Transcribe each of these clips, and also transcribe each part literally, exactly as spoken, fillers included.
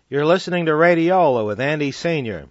You're listening to Radiola with Andy Senior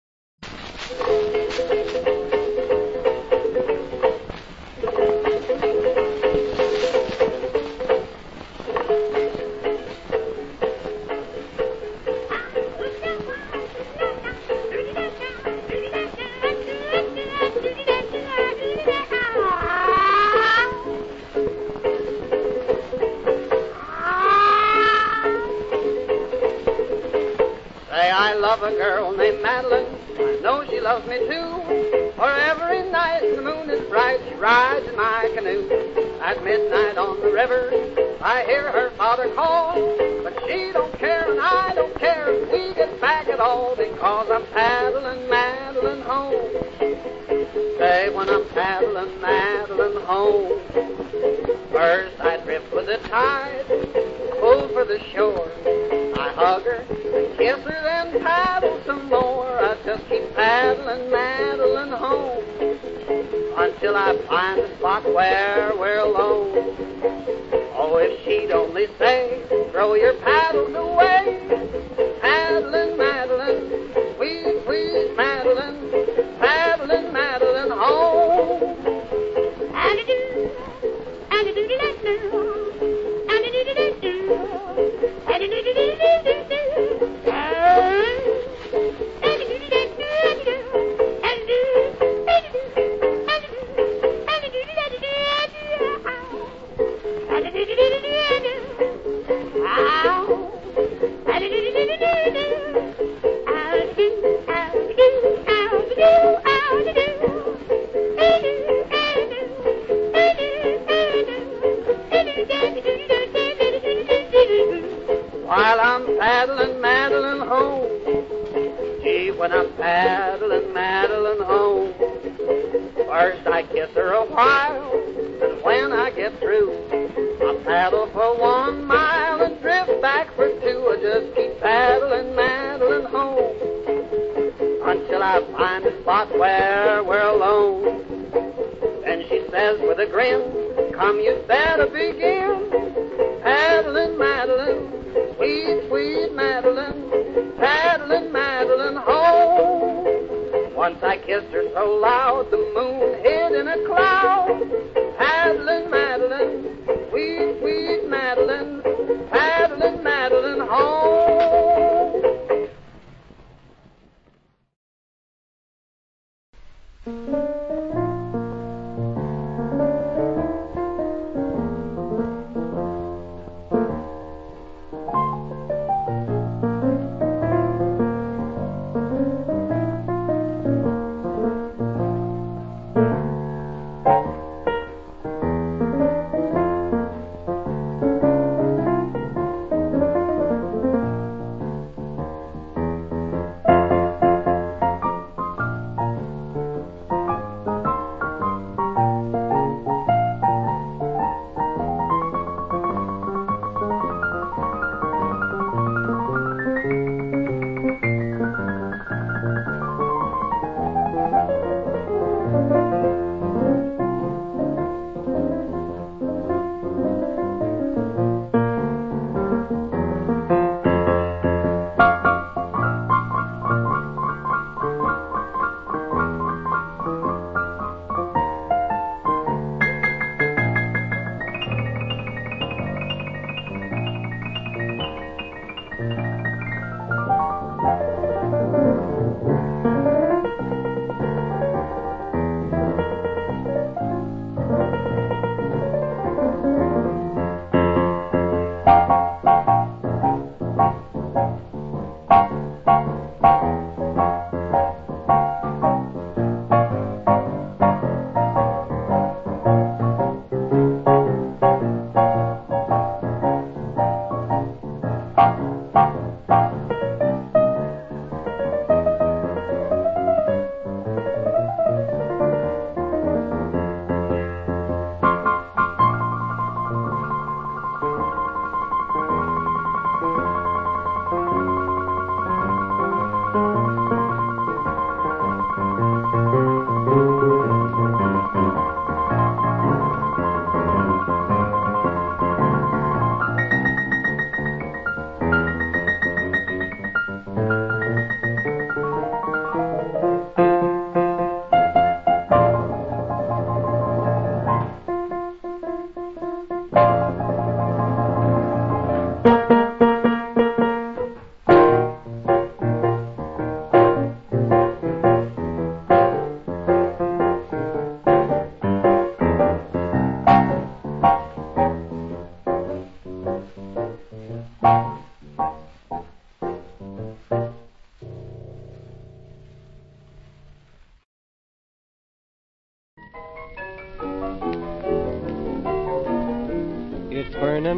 A girl named Madeline, I know she loves me too. For every night the moon is bright, she rides in my canoe. At midnight on the river, I hear her father call, but she don't care and I don't care if we get back at all, because I'm paddling Madeline home. Say when I'm paddling Madeline home. First I drift with the tide, pull for the shore. I hug her and kiss her, then paddle some more. I just keep paddling Madeline home until I find a spot where we're alone. Oh, if she'd only say, throw your paddles away. Paddling Madeline, sweet, sweet Madeline, paddling Madeline home. And-a-doo, and-a-doo-doo-doo-doo, and-a-doo-doo-doo-doo, and-a-doo-doo-doo-doo-doo. While I'm paddling Madeline home, gee, when I'm paddling Madeline home, first I kiss her a while, and when I get through, I paddle for one mile and drift back for two. I just keep paddling Madeline home until I find a spot where we're alone. Then she says with a grin, come, you'd better begin paddling Madeline, sweet, sweet Madeline, paddling Madeline home. Once I kissed her so loud, the moon hid in a cloud. Paddling Madeline, sweet, sweet Madeline, paddling Madeline home.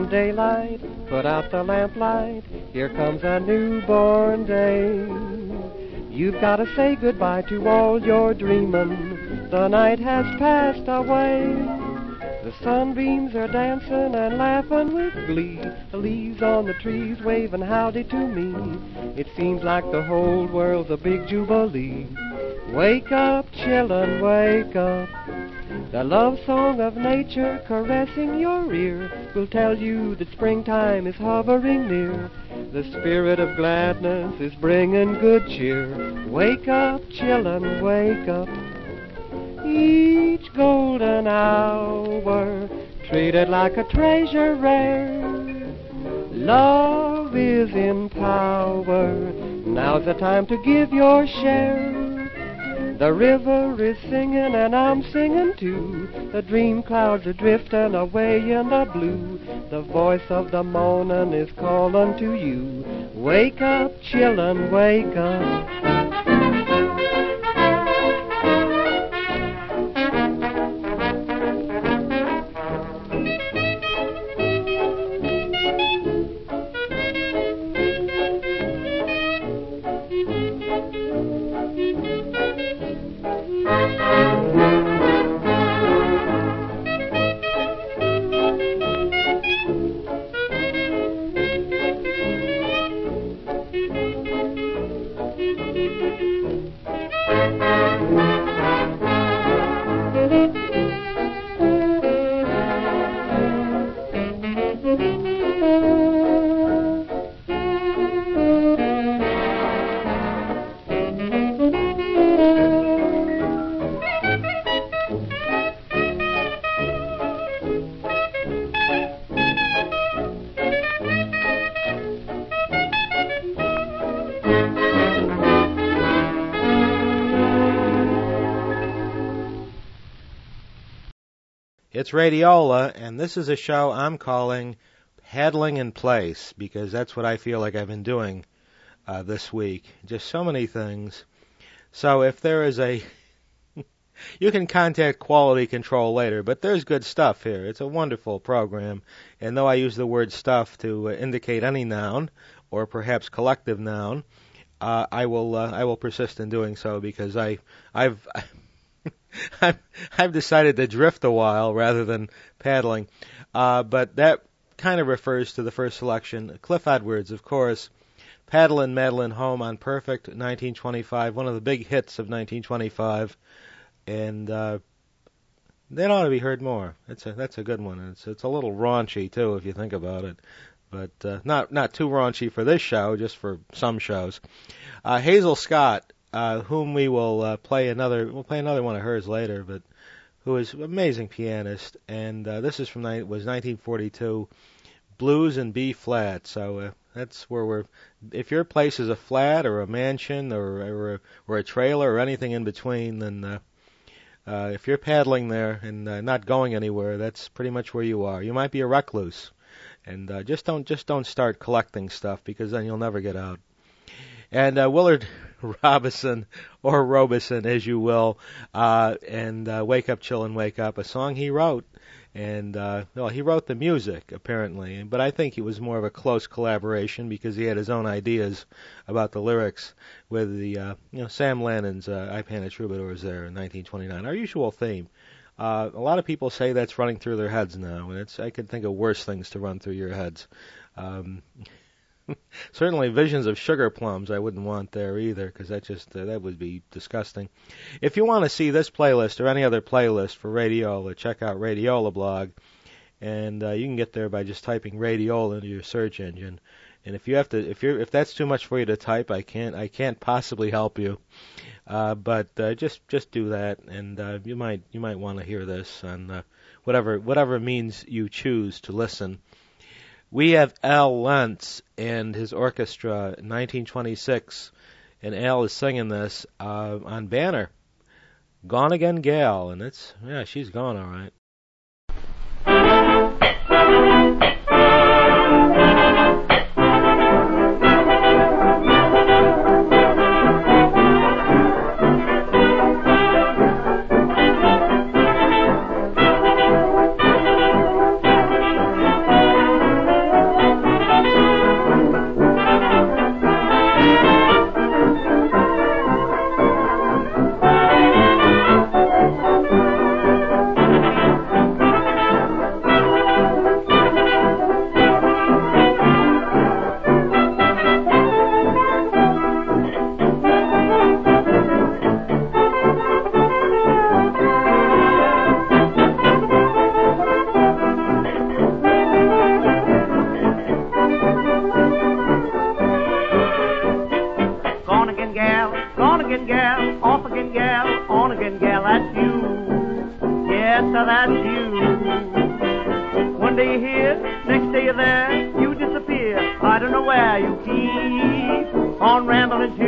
come daylight, put out the lamplight, here comes a newborn day. You've got to say goodbye to all your dreamin', the night has passed away. The sunbeams are dancing and laughing with glee, the leaves on the trees waving howdy to me. It seems like the whole world's a big jubilee. Wake up, children, wake up. The love song of nature caressing your ear will tell you that springtime is hovering near. The spirit of gladness is bringing good cheer. Wake up, children, wake up. Each golden hour treated like a treasure rare. Love is in power. Now's the time to give your share. The river is singing and I'm singing too. The dream clouds are drifting away in the blue. The voice of the morning is calling to you. Wake up, children, wake up. It's Radiola, and this is a show I'm calling Paddling in Place, because that's what I feel like I've been doing uh, this week. Just so many things. So if there is a... you can contact quality control later, but there's good stuff here. It's a wonderful program, and though I use the word stuff to uh, indicate any noun, or perhaps collective noun, uh, I will uh, I will persist in doing so, because I, I've... I've, I've decided to drift a while rather than paddling, uh, but that kind of refers to the first selection. Cliff Edwards, of course, Paddlin' Madeline Home on Perfect, nineteen twenty-five, one of the big hits of nineteen twenty-five, and uh, that ought to be heard more. That's a that's a good one. It's it's a little raunchy too, if you think about it, but uh, not not too raunchy for this show, just for some shows. Uh, Hazel Scott. Uh, whom we will uh, play another, we'll play another one of hers later, but who is an amazing pianist, and uh, this is from was nineteen forty-two, Blues in B flat. So uh, that's where we're. If your place is a flat or a mansion or or a, or a trailer or anything in between, then uh, uh, if you're paddling there and uh, not going anywhere, that's pretty much where you are. You might be a recluse, and uh, just don't just don't start collecting stuff, because then you'll never get out. And uh, Willard Robison, or Robeson, as you will, uh, and uh, Wake Up, Chillin', Wake Up, a song he wrote. And, uh, well, he wrote the music, apparently, but I think it was more of a close collaboration, because he had his own ideas about the lyrics with the, uh, you know, Sam Lannon's uh, I Painted Troubadours there in nineteen twenty-nine, our usual theme. Uh, a lot of people say that's running through their heads now, and it's I could think of worse things to run through your heads. Um Certainly visions of sugar plums I wouldn't want there either, because that just uh, that would be disgusting. If you want to see this playlist or any other playlist for Radiola, check out Radiola blog, and uh, you can get there by just typing Radiola into your search engine. And if you have to, if you're if that's too much for you to type, I can't I can't possibly help you. Uh, but uh, just just do that, and uh, you might you might want to hear this on uh, whatever whatever means you choose to listen. We have Al Lentz and his orchestra, nineteen twenty-six, and Al is singing this uh, on Banner, Gone Again Gal, and it's, yeah, she's gone all right. again, gal, off again, gal, on again, gal, that's you. Yes, sir, that's you. One day you're here, next day you're there, you disappear. I don't know where you keep on rambling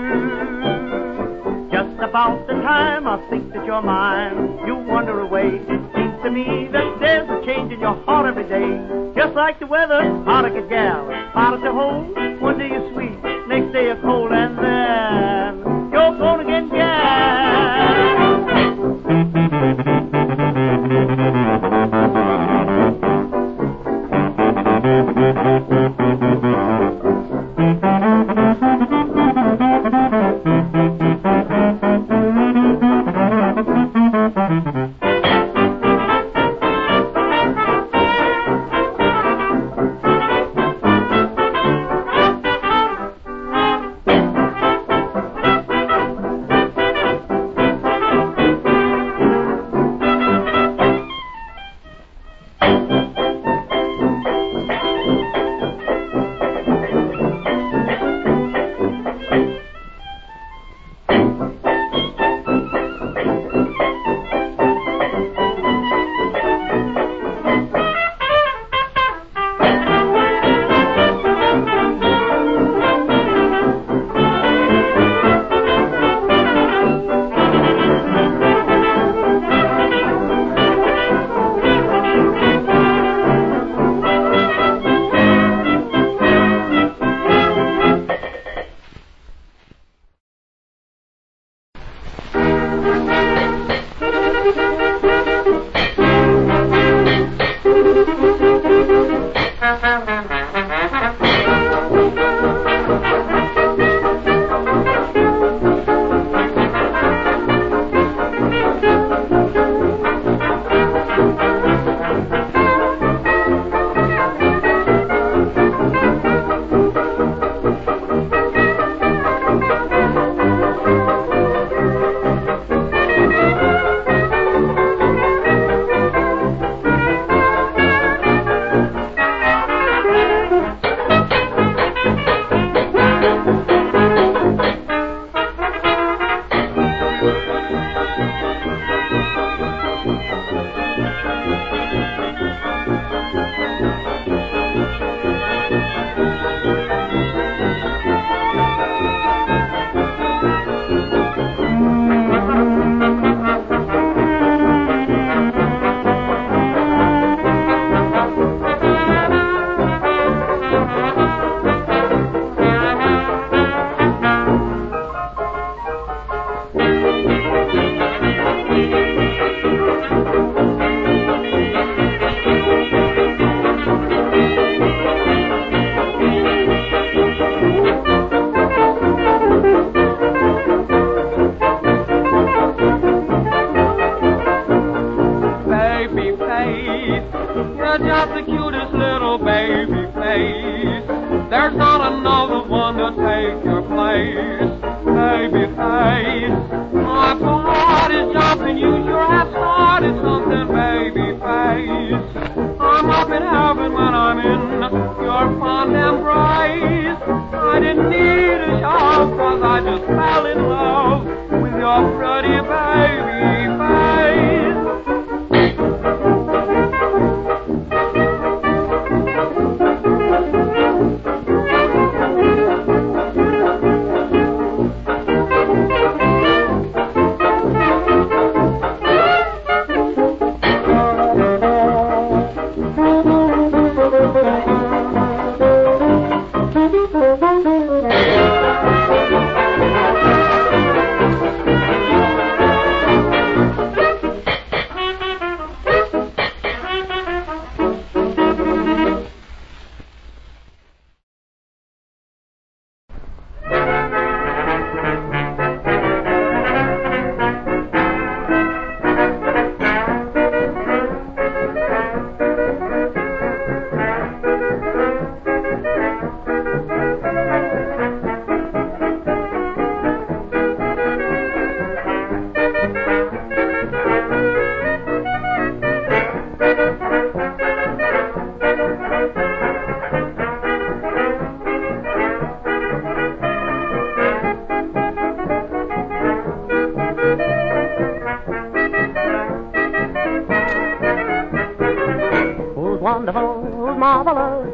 to. Just about the time I think that you're mine, you wander away. It seems to me that there's a change in your heart every day. Just like the weather, hot again, gal, hot at the home. One day you're sweet, next day you're cold, and then you're gone again, gal.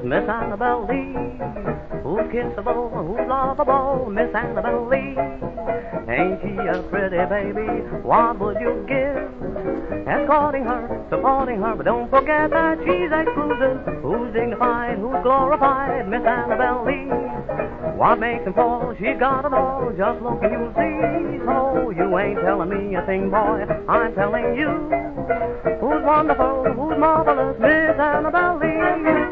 Miss Annabelle Lee. Who's kissable, who's lovable, Miss Annabelle Lee. Ain't she a pretty baby? What would you give? Escorting her, supporting her, but don't forget that she's exclusive. Who's dignified, who's glorified, Miss Annabelle Lee. What makes them fall? She's got it all. Just look and you'll see. So you ain't telling me a thing, boy. I'm telling you. Who's wonderful? Who's marvelous? Miss Annabelle Lee.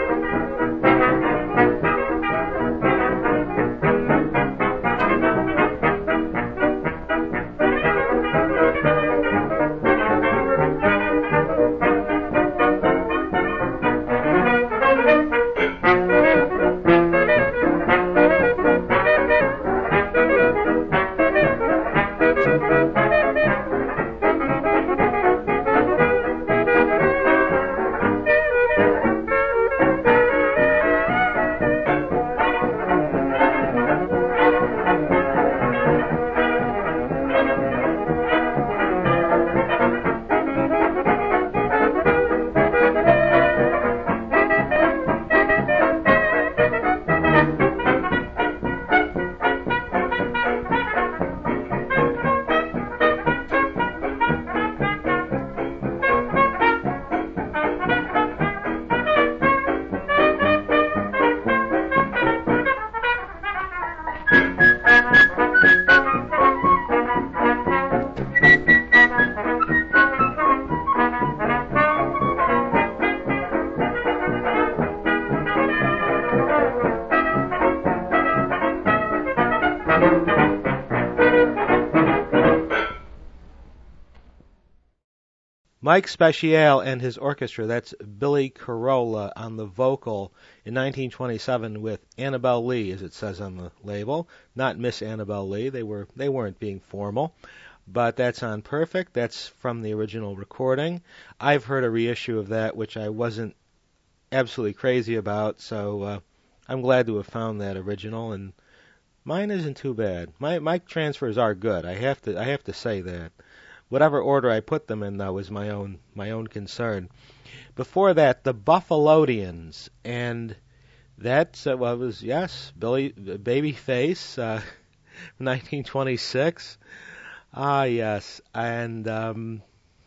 Mike Speciale and his orchestra, that's Billy Carolla on the vocal in nineteen twenty-seven with Annabelle Lee, as it says on the label. Not Miss Annabelle Lee, they, were, they weren't being formal. But that's on Perfect, that's from the original recording. I've heard a reissue of that, which I wasn't absolutely crazy about, so uh, I'm glad to have found that original, and mine isn't too bad. My, my transfers are good, I have to, I have to say that. Whatever order I put them in, though, is my own my own concern. Before that, the Buffalodians, and that's uh, well, it was yes, Billy Babyface, uh, nineteen twenty-six. Ah, yes, and um,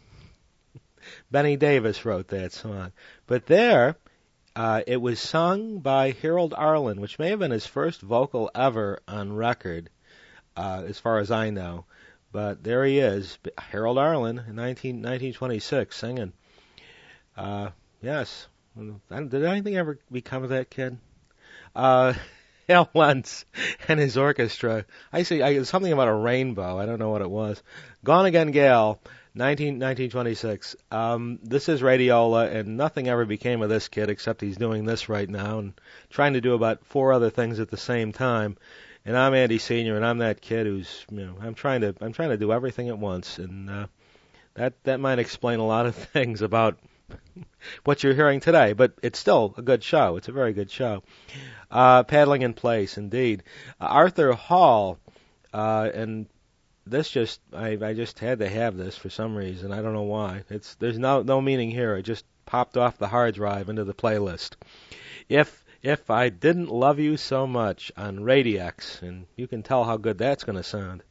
Benny Davis wrote that song. But there, uh, it was sung by Harold Arlen, which may have been his first vocal ever on record, uh, as far as I know. But there he is, Harold Arlen, in nineteen, nineteen twenty-six, singing. Uh, yes. Did anything ever become of that kid? Uh, Hal Lentz and his orchestra. I see I, something about a rainbow. I don't know what it was. Gone Again Gal, nineteen, nineteen twenty-six. Um, this is Radiola, and nothing ever became of this kid except he's doing this right now and trying to do about four other things at the same time. And I'm Andy Senior, and I'm that kid who's, you know, I'm trying to, I'm trying to do everything at once, and uh, that that might explain a lot of things about what you're hearing today. But it's still a good show. It's a very good show. Uh, Paddling in Place, indeed. Uh, Arthur Hall, uh, and this just, I, I just had to have this for some reason. I don't know why. It's there's no no meaning here. It just popped off the hard drive into the playlist. If If I Didn't Love You So Much on Radiox, and you can tell how good that's going to sound.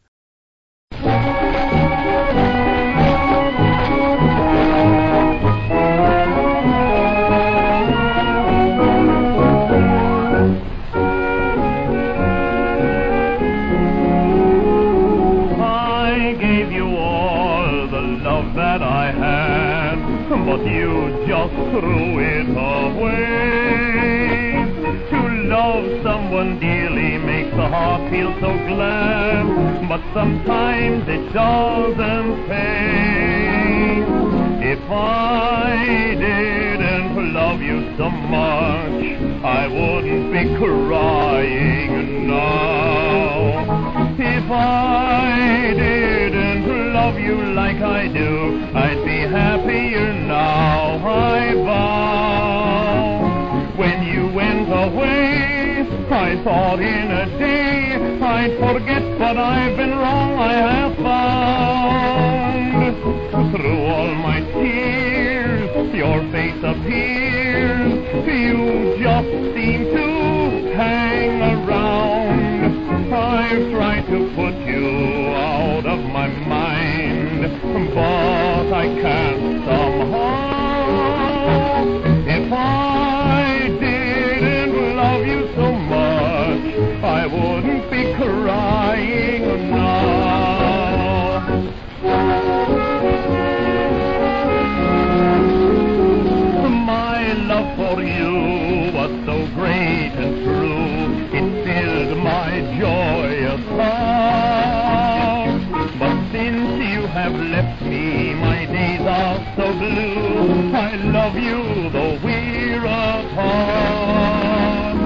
I gave you all the love that I had, but you just threw it away. Love someone dearly makes the heart feel so glad, but sometimes it doesn't pay. If I didn't love you so much, I wouldn't be crying now. If I didn't love you like I do, I'd be happier now, I vow. When you went away, I thought in a day I'd forget, but I've been wrong, I have found. Through all my tears, your face appears. you just seem to hang around. I've tried to put you out of my mind, but I can't somehow. If I didn't love you so much, I wouldn't be crying now. My love for you was so great and true, it filled my joyous heart. But since you have left me, my days are so blue. I love you though we're apart.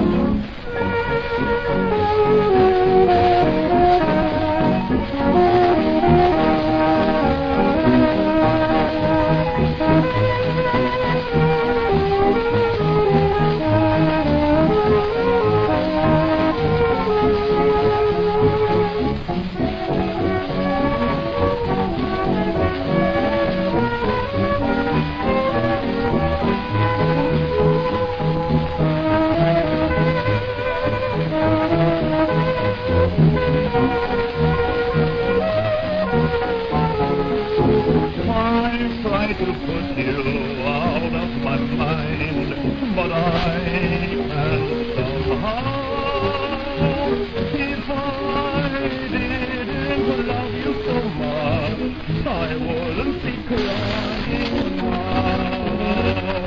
To put you out of my mind, but I can't somehow. If I didn't love you so much, I wouldn't be crying now.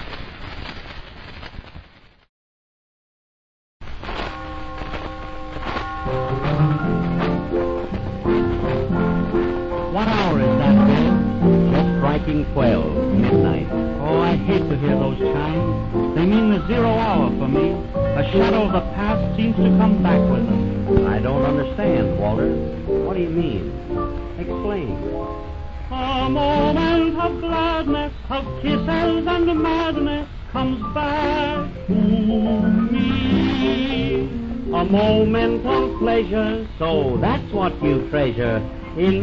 What hour is that, Bill? Striking twelve, midnight. Oh, I hate to hear those chimes. They mean the zero hour for me. A shadow of the past seems to come back with them. I don't understand, Walter. What do you mean? Explain. A moment of gladness, of kisses and madness comes back to me. A moment of pleasure, so that's what you treasure in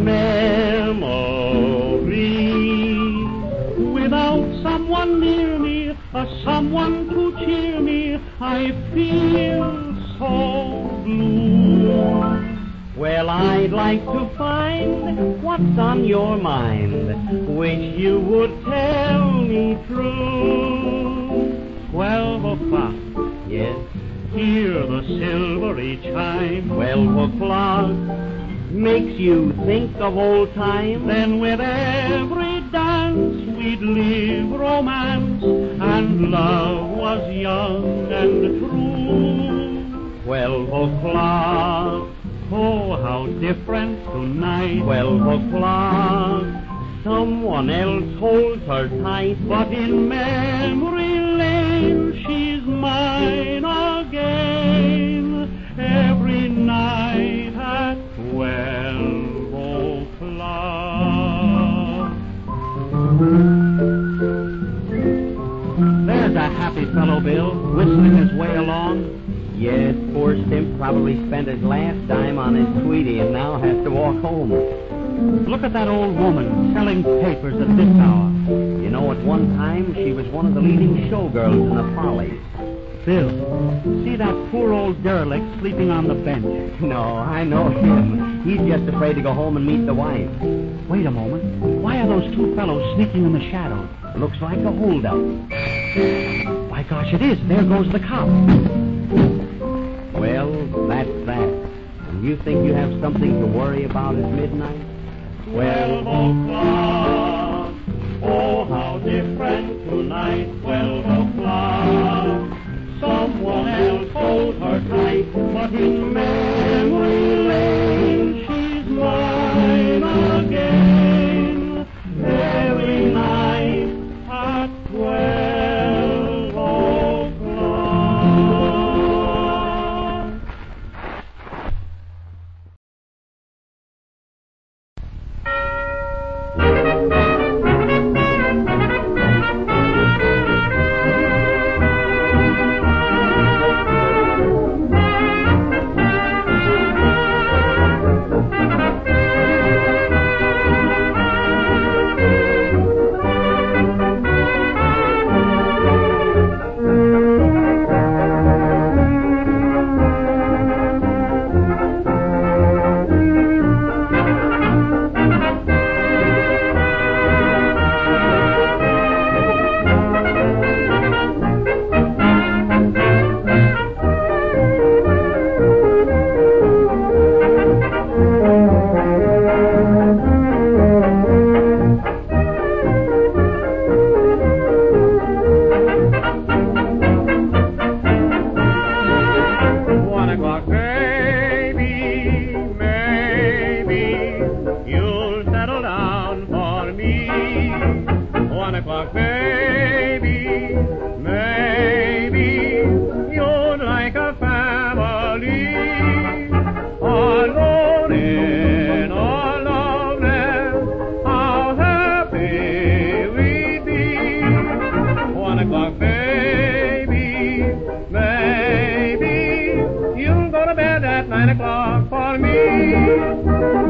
memory. Without someone near me, or someone to cheer me, I feel so blue. Well, I'd like to find what's on your mind, which you would tell me true. Twelve o'clock. Yes. Hear the silvery chime. Twelve o'clock. Makes you think of old times. Then with every dance we'd live romance, and love was young and true. Twelve o'clock. Oh, how different tonight. Twelve o'clock. Someone else holds her tight, but in memory lane she's mine again. Every night at twelve o'clock. There's a happy fellow, Bill, whistling his way along. Yes, poor Stimp probably spent his last dime on his sweetie and now has to walk home. Look at that old woman selling papers at this hour. You know, at one time she was one of the leading showgirls in the Follies. Bill, see that poor old derelict sleeping on the bench? No, I know him. He's just afraid to go home and meet the wife. Wait a moment. Why are those two fellows sneaking in the shadows? Looks like a holdup. My gosh, it is. There goes the cop. Well, that's that. And you think you have something to worry about at midnight? Twelve o'clock. Oh, how different tonight. Twelve o'clock. Someone else holds her tight, but in memory lane she's mine again. Every night at twelve o'clock. o'clock, baby, maybe you'd like a family. Alone in our loveland, how happy we'd be. One o'clock, baby, maybe you'll go to bed at nine o'clock for me.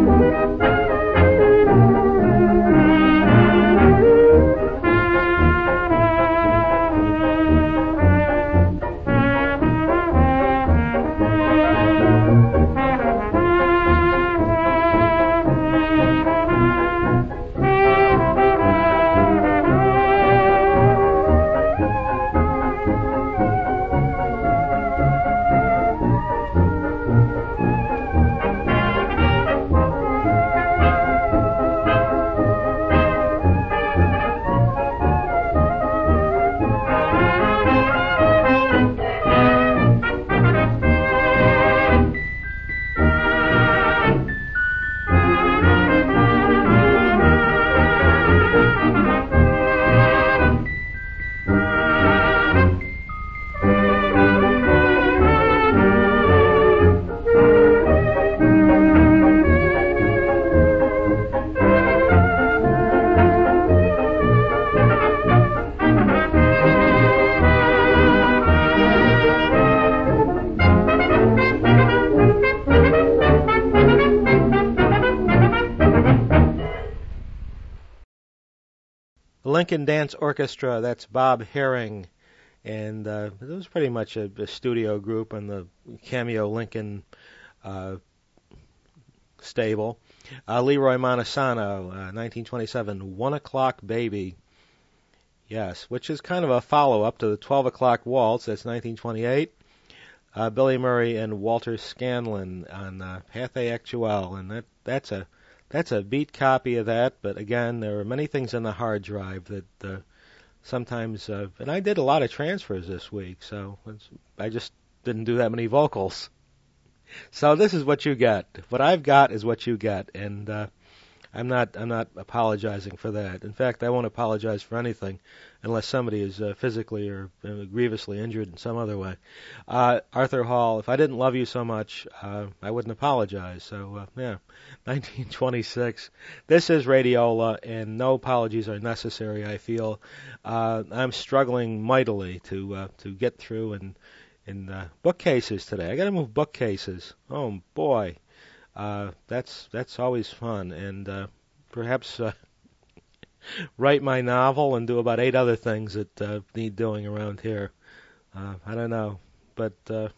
Lincoln Dance Orchestra, that's Bob Herring, and uh, it was pretty much a, a studio group on the Cameo Lincoln uh, stable. Uh, Leroy Montesano, uh, nineteen twenty-seven, One O'Clock Baby, yes, which is kind of a follow-up to the Twelve O'Clock Waltz, that's nineteen twenty-eight. Uh, Billy Murray and Walter Scanlon on uh, Pathé Actuelle, and that that's a That's a beat copy of that, but again, there are many things in the hard drive that uh, sometimes, uh, and I did a lot of transfers this week, so it's, I just didn't do that many vocals. So this is what you get. What I've got is what you get, and uh, I'm not I'm not apologizing for that. In fact, I won't apologize for anything unless somebody is uh, physically or uh, grievously injured in some other way. Uh, Arthur Hall, if I didn't love you so much, uh, I wouldn't apologize. So, uh, yeah, nineteen twenty-six. This is Radiola, and no apologies are necessary, I feel. Uh, I'm struggling mightily to uh, to get through in, in uh, bookcases today. I got to move bookcases. Oh, boy. Uh, that's that's always fun, and uh, perhaps uh, write my novel and do about eight other things that uh, need doing around here. Uh, I don't know, but uh,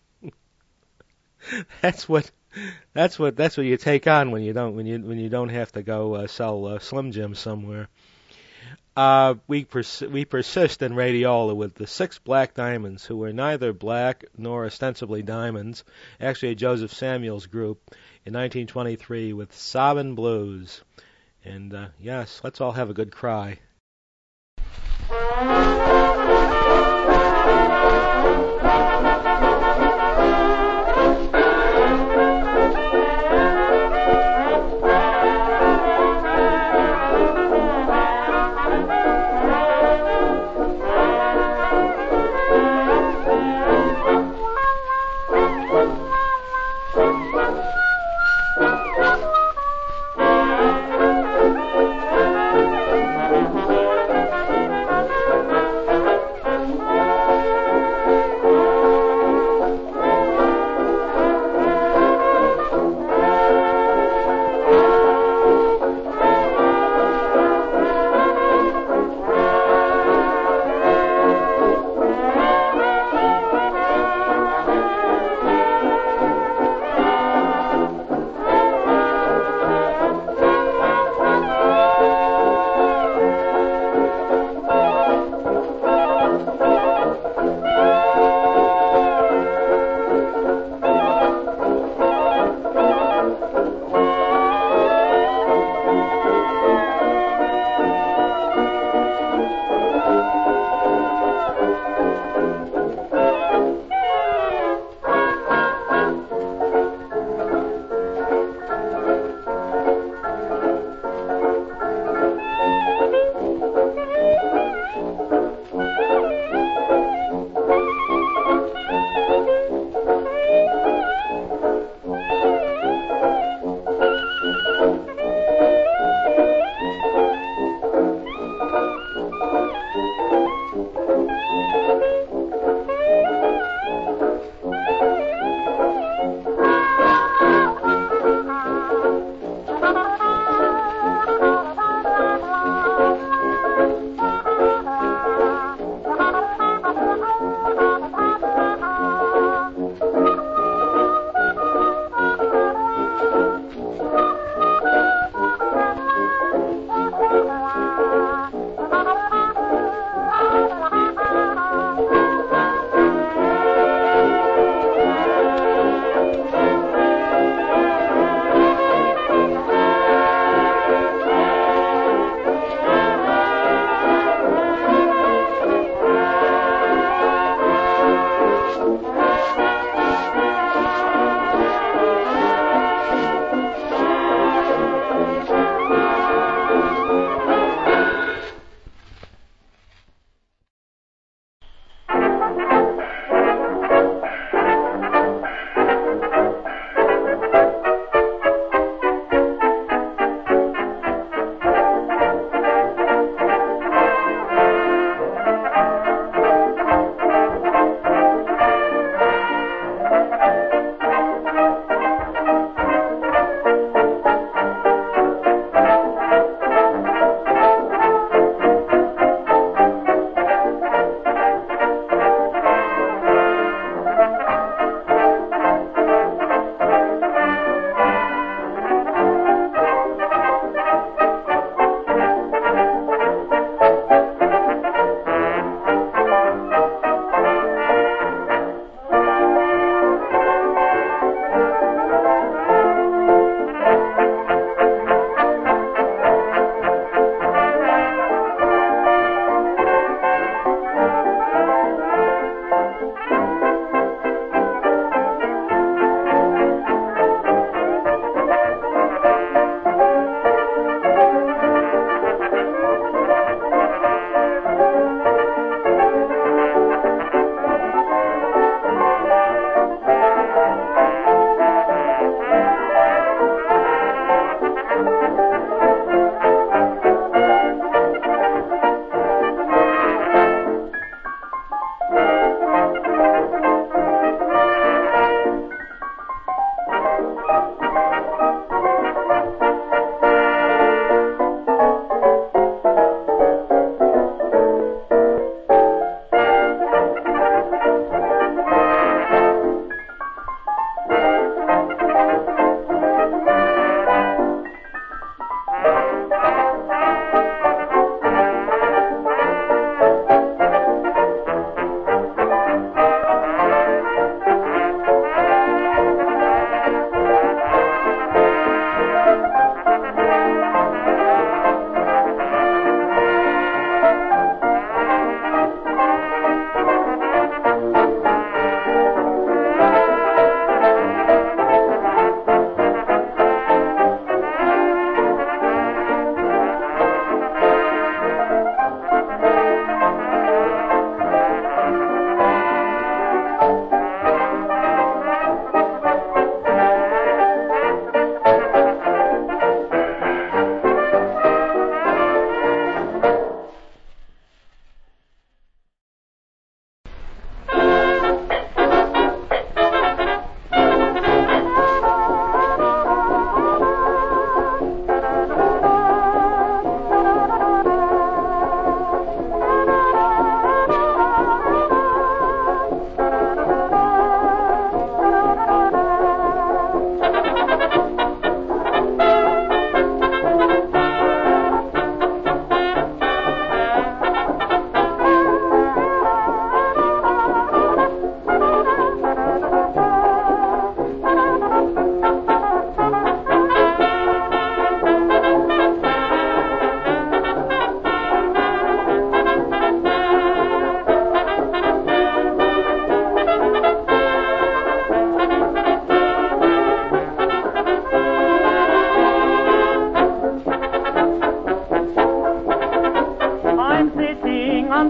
that's what that's what that's what you take on when you don't when you when you don't have to go uh, sell uh, Slim Jim somewhere. Uh, we pers- we persist in Radiola with the Six Black Diamonds, who were neither black nor ostensibly diamonds, actually a Joseph Samuels group, in nineteen twenty-three with Sobbin' Blues. And uh, yes, let's all have a good cry.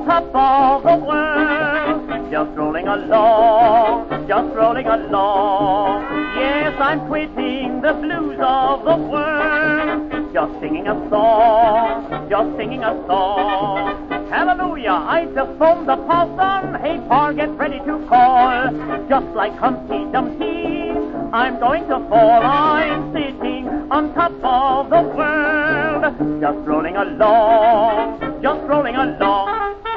top of the world. Just rolling along, just rolling along. Yes, I'm quitting the blues of the world. Just singing a song, just singing a song. Hallelujah, I just phoned the parson. Hey, Pa, get ready to call. Just like Humpty Dumpty, I'm going to fall. I'm sitting on top of the world. Just rolling along, just rolling along.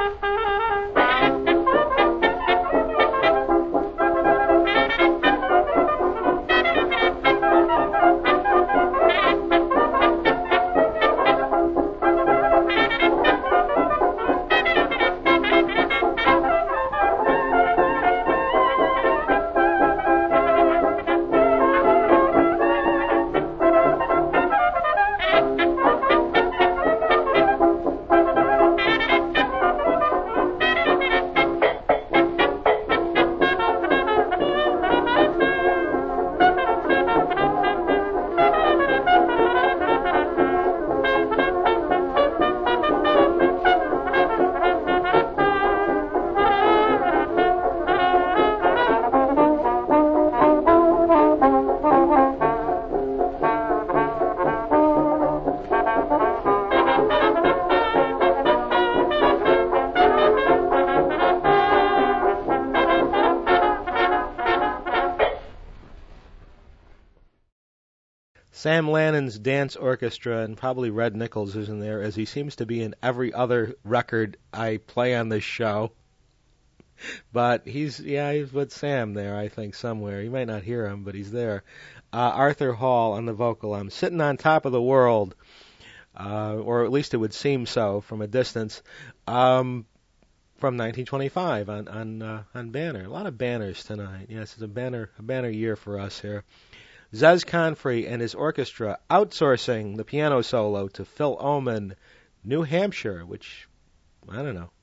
Sam Lannon's Dance Orchestra, and probably Red Nichols is in there, as he seems to be in every other record I play on this show. But he's, yeah, he's with Sam there, I think, somewhere. You might not hear him, but he's there. Uh, Arthur Hall on the vocal. I'm sitting on top of the world, uh, or at least it would seem so from a distance, um, from nineteen twenty-five on on, uh, on Banner. A lot of banners tonight. Yes, it's a banner, a banner year for us here. Zez Confrey and his orchestra outsourcing the piano solo to Phil Oman, New Hampshire, which, I don't know.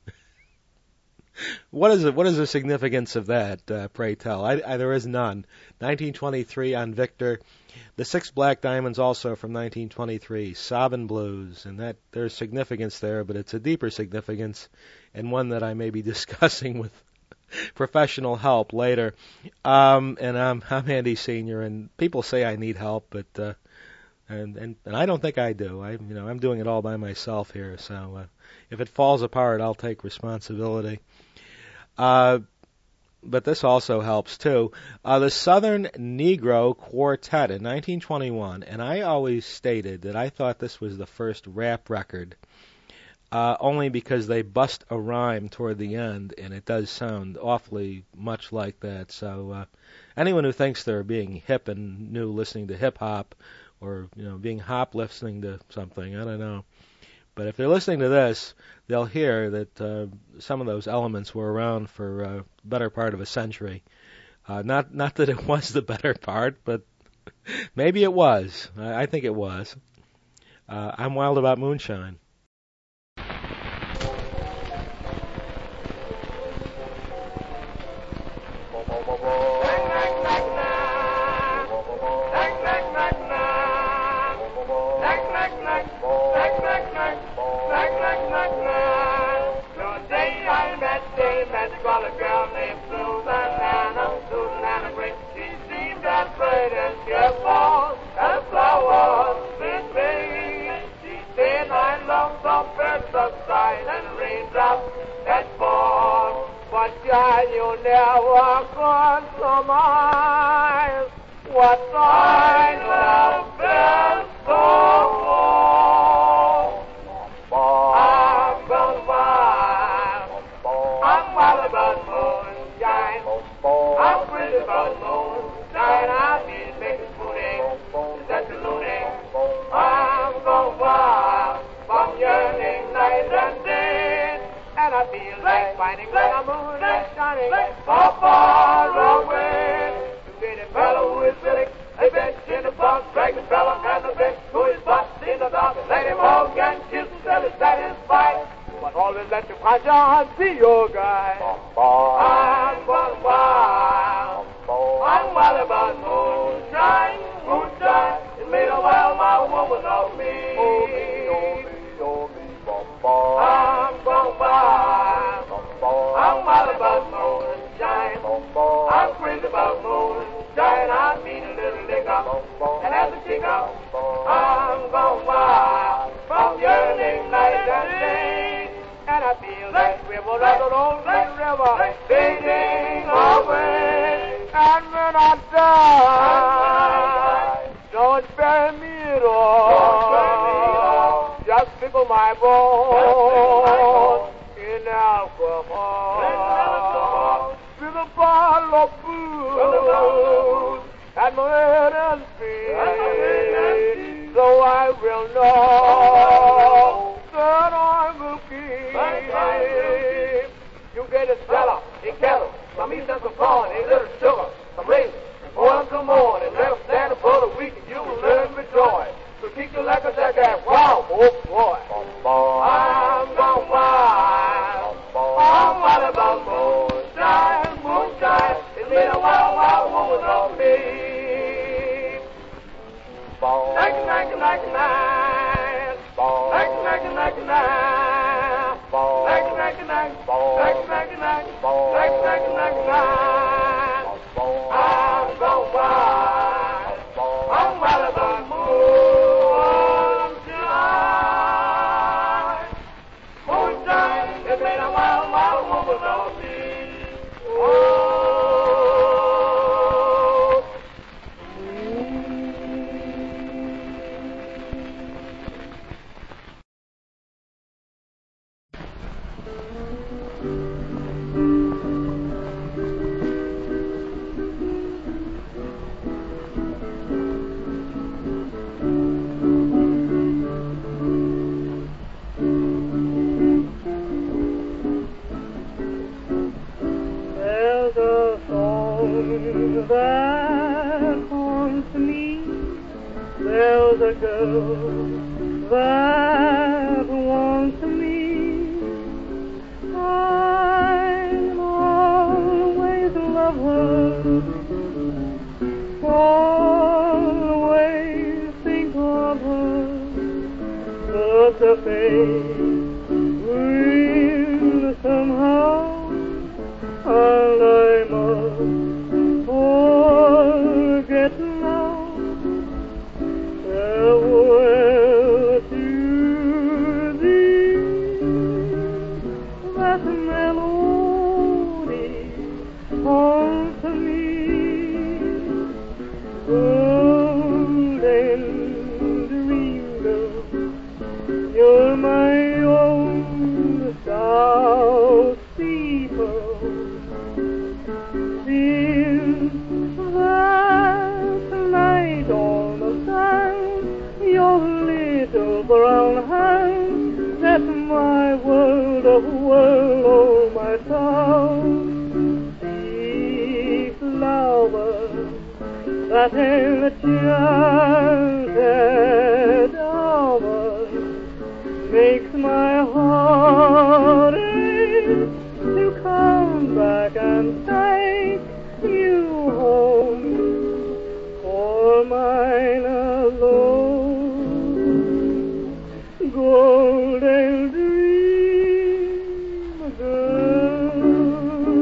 What is it? What is the significance of that, uh, pray tell? I, I, there is none. nineteen twenty-three on Victor. The Six Black Diamonds also from nineteen twenty-three, Sobbin' Blues, and that there's significance there, but it's a deeper significance, and one that I may be discussing with professional help later. Um, and I'm, I'm Andy Senior, and people say I need help, but uh, and, and and I don't think I do. I you know I'm doing it all by myself here. So uh, if it falls apart, I'll take responsibility. Uh, but this also helps too. Uh, the Southern Negro Quartet in nineteen twenty-one, and I always stated that I thought this was the first rap record. Uh, only because they bust a rhyme toward the end, and it does sound awfully much like that. So uh, anyone who thinks they're being hip and new listening to hip-hop, or you know being hop listening to something, I don't know. But if they're listening to this, they'll hear that uh, some of those elements were around for a uh, better part of a century. Uh, not not that it was the better part, but maybe it was. I, I think it was. Uh, I'm Wild About Moonshine. You never compromise what I love best of all. I'm gonna buy, I'm wild about moonshine, I'm crazy about moonshine, I need to make it smoothie, that's a loony. I'm gonna buy, I'm yearning night and day, and I feel like finding when I'm moon is shining far, far away. To get a fellow who is willing, a bench in the box, drag the fellow and the bench to his box in the dark, let him hug and kiss until he's satisfied. But always let your conscience be your guide. I'm wild, wild, I'm wild about moonshine, moonshine. It made a while my woman of me. Oh me, oh me, oh me, I'm wild, wild. I meet a little nigga, and as a chica, I'm gone wild from yearning night and day. And I feel that river, that old red river, fading away. And when I die, don't bury me at all. Just pickle my bones in alcohol. With a bottle of booze at my head and feet, so I will know that I'm a king. You get a cellar, a kettle, some East and some corn, a little sugar, some raisins, boil some more, and let them stand for the week, and you will learn with joy. So kick you like a jackass, wow, oh boy. I'm gone wild, I'm wild about moonshine, moonshine, it's been a wild, wild woman of me. Like, like, like, like, like, like, like, like, like, like, like, like, like, like, like, like, like, like, I'm gone wild, I'm wild about moonshine, moonshine, it's been a wild, wild woman of me. Oh. There's a song that haunts me. There's a girl that wants me. I'll always love her, always think of her, but the fate will somehow, and I must forget now. Farewell to thee, that melody haunts me. Golden dream girl, you're my own South Sea pearl. Since that night on the sand, your little brown hand, that's my world of world, oh my soul. Sea flower, that enchanted hour, makes my heart ache to come back and take you home, for mine alone. Golden dream girl,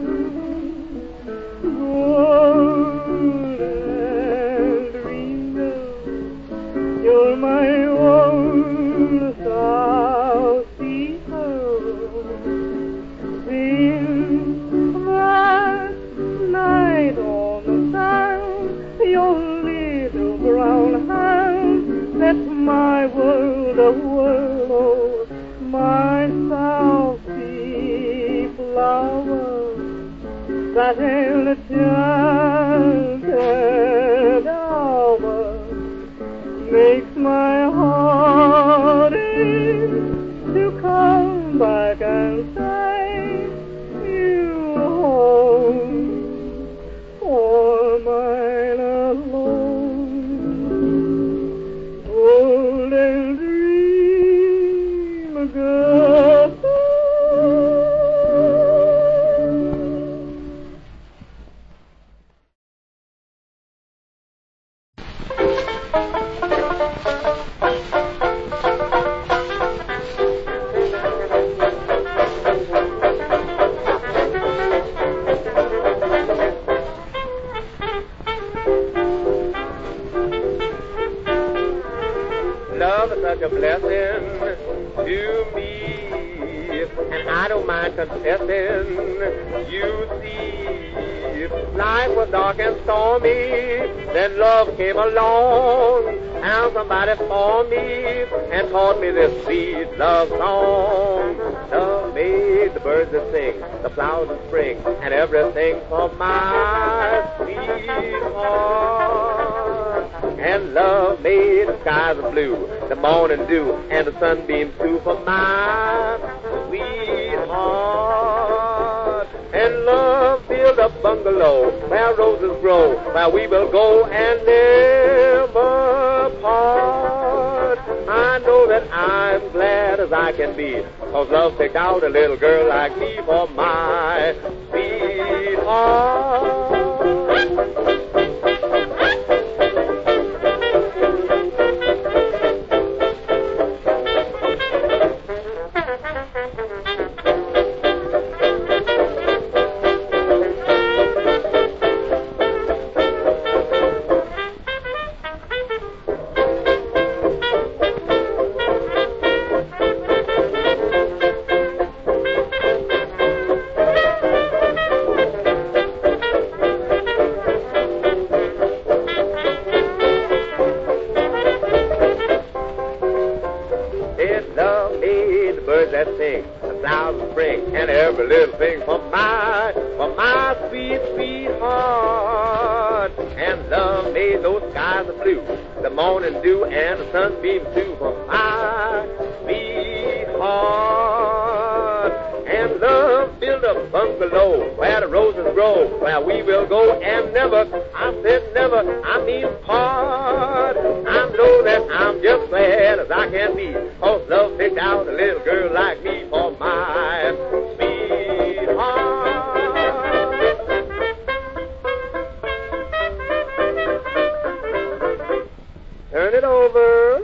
golden dream girl, you're my own South Sea pearl. Since that night on the sand, your little brown hand, that's my world of world, oh, my South Sea flower, that enchanted hour, makes my heart ache to come back and take you home, for mine alone. Golden dream girl. love is such a blessing to me, and I don't mind confessing. You see, life was dark and stormy, then love came along, and somebody for me, and taught me this sweet love song. Love made the birds that sing, the flowers in spring, and everything for my sweetheart. And love made the skies of blue, the morning dew, and the sunbeams too for my sweetheart. And love built a bungalow where roses grow, where we will go and never part. I know that I'm glad as I can be, 'cause love picked out a little girl like me for my sweetheart. Sunbeam too for my sweetheart. And love built a bungalow where the roses grow, where we will go and never, I said never, I mean part. I know that I'm just glad as I can be, 'cause love picked out a little girl like me for my sweetheart. Turn it over.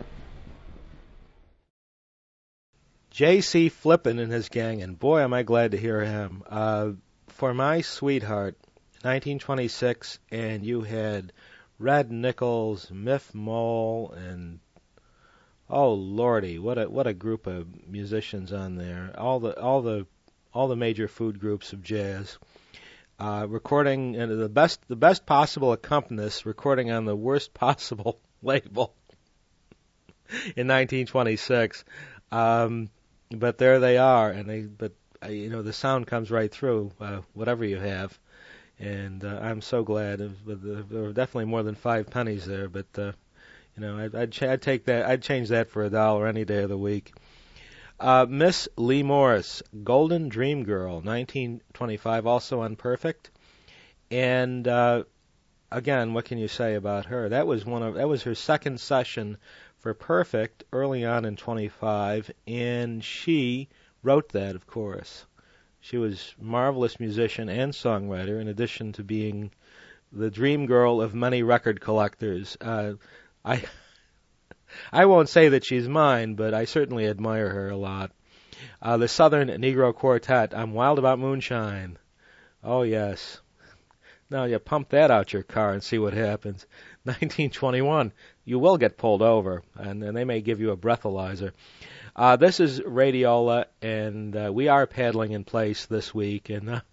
J C. Flippin and his gang, and boy, am I glad to hear him. Uh, For My Sweetheart, nineteen twenty-six, and you had Red Nichols, Miff Mole, and oh lordy, what a what a group of musicians on there. All the all the all the major food groups of jazz. Uh, recording and the best the best possible accompanist, recording on the worst possible label in nineteen twenty-six. Um, but there they are, and they but uh, you know the sound comes right through uh, whatever you have, and uh, I'm so glad. There were definitely more than five pennies there, but uh, you know I'd I'd, ch- I'd take that I'd change that for a dollar any day of the week. Uh, Miss Lee Morris, Golden Dream Girl, nineteen twenty-five, also on Perfect, and uh, again, what can you say about her? That was one of that was her second session for Perfect early on in twenty-five, and she wrote that, of course. She was a marvelous musician and songwriter, in addition to being the dream girl of many record collectors. Uh, I I won't say that she's mine, but I certainly admire her a lot. Uh, the Southern Negro Quartet, I'm Wild About Moonshine. Oh, yes. Now you pump that out your car and see what happens. nineteen twenty-one, you will get pulled over, and, and they may give you a breathalyzer. Uh, this is Radiola, and uh, we are paddling in place this week. And uh,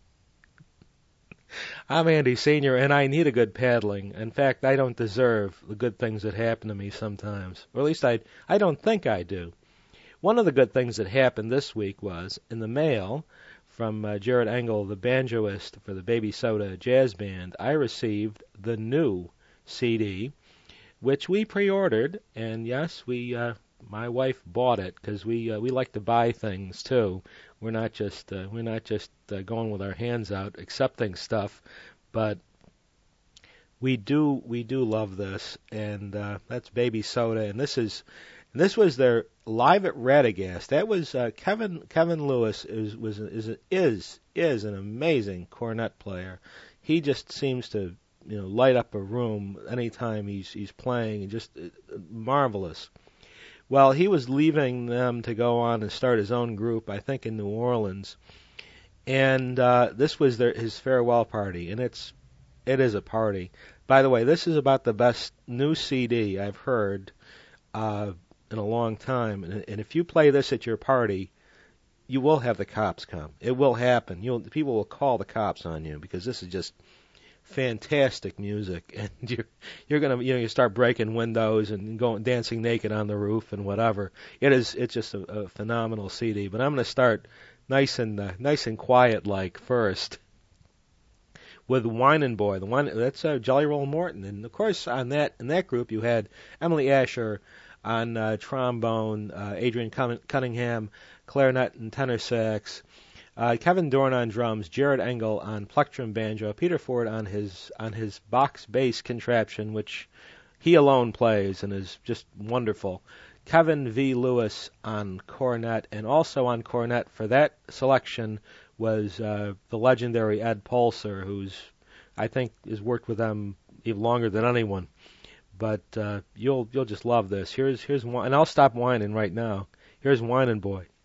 I'm Andy Senior, and I need a good paddling. In fact, I don't deserve the good things that happen to me sometimes, or at least I I don't think I do. One of the good things that happened this week was in the mail from uh, Jared Engel, the banjoist for the Baby Soda Jazz Band. I received the new C D, which we pre-ordered, and yes, we uh, my wife bought it because we uh, we like to buy things too. We're not just uh, we're not just uh, going with our hands out accepting stuff, but we do we do love this, and uh, that's Baby Soda, and this is this was their live at Radagast. That was uh, Kevin Kevin Lewis is was is is is an amazing cornet player. He just seems to you know light up a room anytime he's he's playing, and just uh, marvelous. Well, he was leaving them to go on and start his own group, I think in New Orleans, and uh, this was their, his farewell party, and it's it is a party. By the way, this is about the best new C D I've heard. Uh, in a long time. And, and if you play this at your party, you will have the cops come. It will happen. You'll people will call the cops on you because this is just fantastic music, and you're you're gonna you know you start breaking windows and going dancing naked on the roof and whatever. It is it's just a, a phenomenal C D. But I'm gonna start nice and uh, nice and quiet like first with Whinin' Boy. The one that's uh, Jelly Roll Morton, and of course on that in that group you had Emily Asher on uh, trombone, uh, Adrian Cunningham, clarinet and tenor sax. Uh, Kevin Dorn on drums, Jared Engel on plectrum banjo, Peter Ford on his on his box bass contraption, which he alone plays and is just wonderful. Kevin V. Lewis on cornet, and also on cornet for that selection was uh, the legendary Ed Pulser, who's I think has worked with them even longer than anyone. But uh, you'll you'll just love this. Here's here's one, and I'll stop whining right now. Here's Whinin' Boy.